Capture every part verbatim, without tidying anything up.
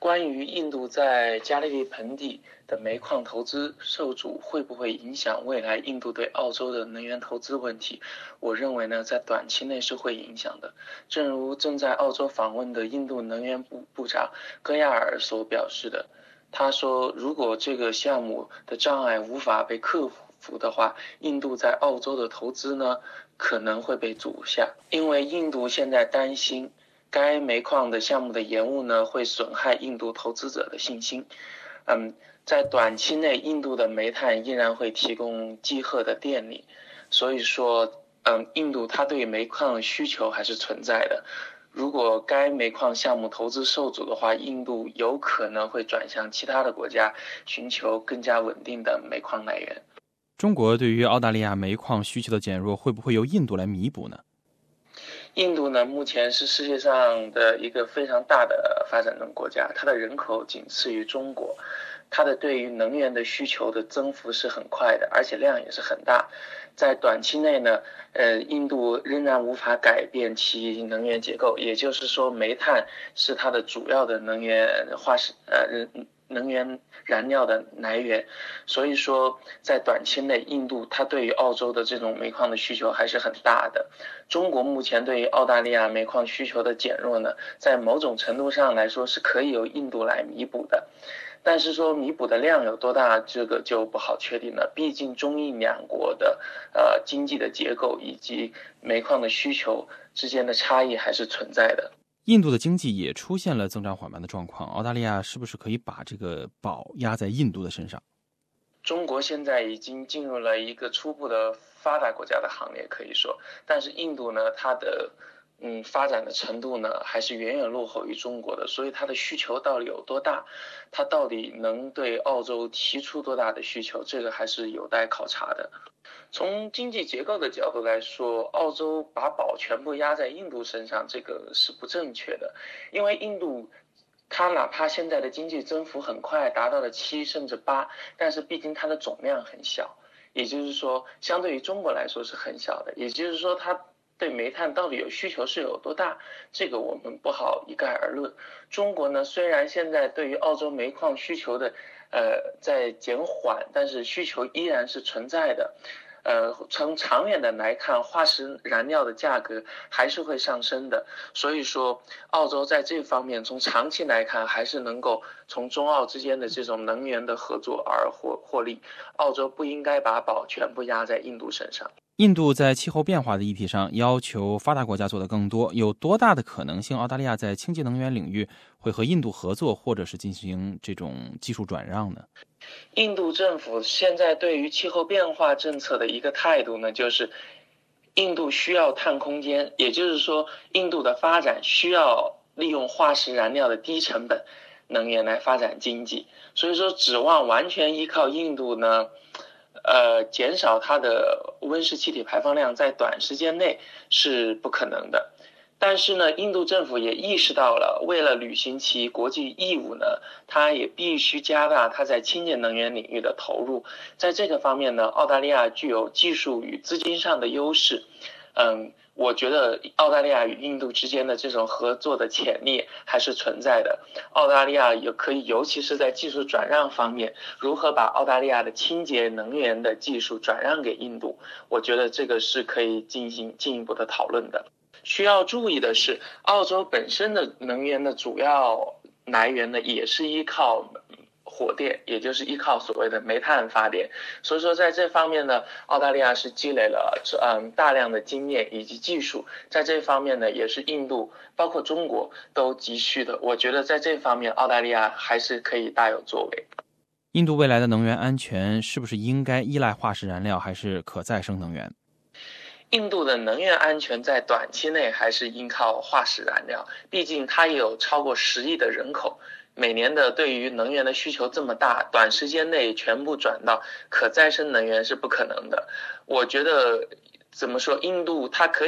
关于印度在加利利盆地的煤矿投资受阻会不会影响未来印度对澳洲的能源投资问题，我认为呢，在短期内是会影响的。正如正在澳洲访问的印度能源部部长戈亚尔所表示的，他说，如果这个项目的障碍无法被克服的话，印度在澳洲的投资呢可能会被阻下，因为印度现在担心该煤矿的项目的延误呢，会损害印度投资者的信心。嗯，在短期内，印度的煤炭依然会提供饥饿的电力，所以说，嗯，印度它对煤矿的需求还是存在的。如果该煤矿项目投资受阻的话，印度有可能会转向其他的国家，寻求更加稳定的煤矿来源。 中国对于澳大利亚煤矿需求的减弱，会不会由印度来弥补呢？ 印度呢，目前是世界上的一个非常大的发展中国家，它的人口仅次于中国，它的对于能源的需求的增幅是很快的，而且量也是很大。在短期内呢，呃，印度仍然无法改变其能源结构，也就是说，煤炭是它的主要的能源化石呃能源燃料的来源，所以说在短期内，印度它对于澳洲的这种煤矿的需求还是很大的。中国目前对于澳大利亚煤矿需求的减弱呢，在某种程度上来说是可以由印度来弥补的，但是说弥补的量有多大，这个就不好确定了。毕竟中印两国的呃经济的结构以及煤矿的需求之间的差异还是存在的。 印度的经济也出现了增长缓慢的状况，澳大利亚是不是可以把这个宝压在印度的身上？ 中国现在已经进入了一个初步的发达国家的行列，可以说，但是印度呢，它的嗯发展的程度呢，还是远远落后于中国的，所以它的需求到底有多大，它到底能对澳洲提出多大的需求，这个还是有待考察的。从经济结构的角度来说，澳洲把宝全部压在印度身上，这个是不正确的，因为印度它哪怕现在的经济增幅很快，达到了七甚至八，但是毕竟它的总量很小，也就是说，相对于中国来说是很小的，也就是说，它对煤炭到底有需求是有多大，这个我们不好一概而论。中国呢，虽然现在对于澳洲煤矿需求的呃在减缓，但是需求依然是存在的。呃，从长远的来看，化石燃料的价格还是会上升的，所以说，澳洲在这方面从长期来看，还是能够从中澳之间的这种能源的合作而获获利。澳洲不应该把宝全部压在印度身上。 印度在气候变化的议题上要求发达国家做得更多，有多大的可能性澳大利亚在清洁能源领域会和印度合作，或者是进行这种技术转让呢？ 印度政府现在对于气候变化政策的一个态度呢，就是印度需要碳空间，也就是说，印度的发展需要利用化石燃料的低成本能源来发展经济，所以说指望完全依靠印度呢，呃，减少它的温室气体排放量在短时间内是不可能的。但是呢，印度政府也意识到了，为了履行其国际义务呢，它也必须加大它在清洁能源领域的投入。在这个方面呢，澳大利亚具有技术与资金上的优势。嗯，我觉得澳大利亚与印度之间的这种合作的潜力还是存在的。澳大利亚也可以，尤其是在技术转让方面，如何把澳大利亚的清洁能源的技术转让给印度，我觉得这个是可以进行进一步的讨论的。需要注意的是，澳洲本身的能源的主要来源呢，也是依靠火电，也就是依靠所谓的煤炭发电。所以说，在这方面呢，澳大利亚是积累了嗯大量的经验以及技术，在这方面呢，也是印度包括中国都急需的。我觉得在这方面，澳大利亚还是可以大有作为。 印度未来的能源安全是不是应该依赖化石燃料，还是可再生能源？ 印度的能源安全在短期内还是依靠化石燃料，毕竟它也有超过十亿的人口，每年的对于能源的需求这么大，短时间内全部转到可再生能源是不可能的。我觉得怎么说，印度它可以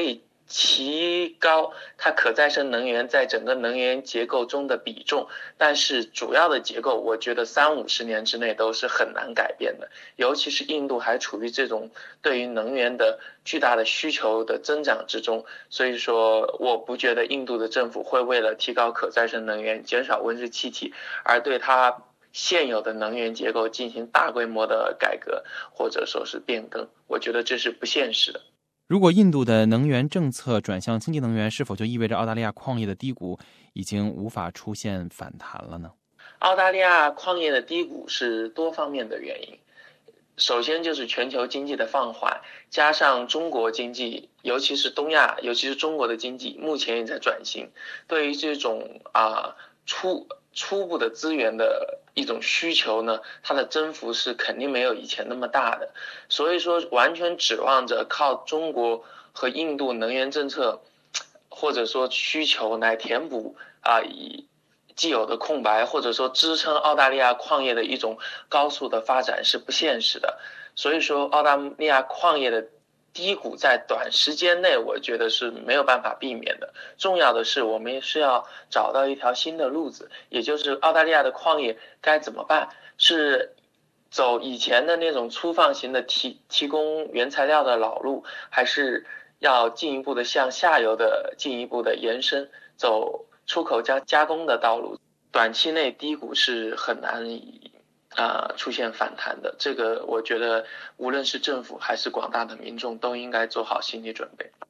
提高它可再生能源在整个能源结构中的比重，但是主要的结构我觉得三五十年之内都是很难改变的，尤其是印度还处于这种对于能源的巨大的需求的增长之中，所以说我不觉得印度的政府会为了提高可再生能源减少温室气体而对它现有的能源结构进行大规模的改革或者说是变更，我觉得这是不现实的。 如果印度的能源政策转向清洁能源，是否就意味着澳大利亚矿业的低谷已经无法出现反弹了呢？ 澳大利亚矿业的低谷是多方面的原因，首先就是全球经济的放缓，加上中国经济，尤其是东亚，尤其是中国的经济目前也在转型，对于这种啊初初步的资源的一种需求呢，它的增幅是肯定没有以前那么大的，所以说完全指望着靠中国和印度能源政策或者说需求来填补啊以既有的空白，或者说支撑澳大利亚矿业的一种高速的发展是不现实的。所以说澳大利亚矿业的低谷在短时间内我觉得是没有办法避免的，重要的是我们是要找到一条新的路子，也就是澳大利亚的矿业该怎么办，是走以前的那种粗放型的提提供原材料的老路，还是要进一步的向下游的进一步的延伸，走出口加加工的道路。短期内低谷是很难以啊、呃、出现反弹的，这个我觉得无论是政府还是广大的民众都应该做好心理准备。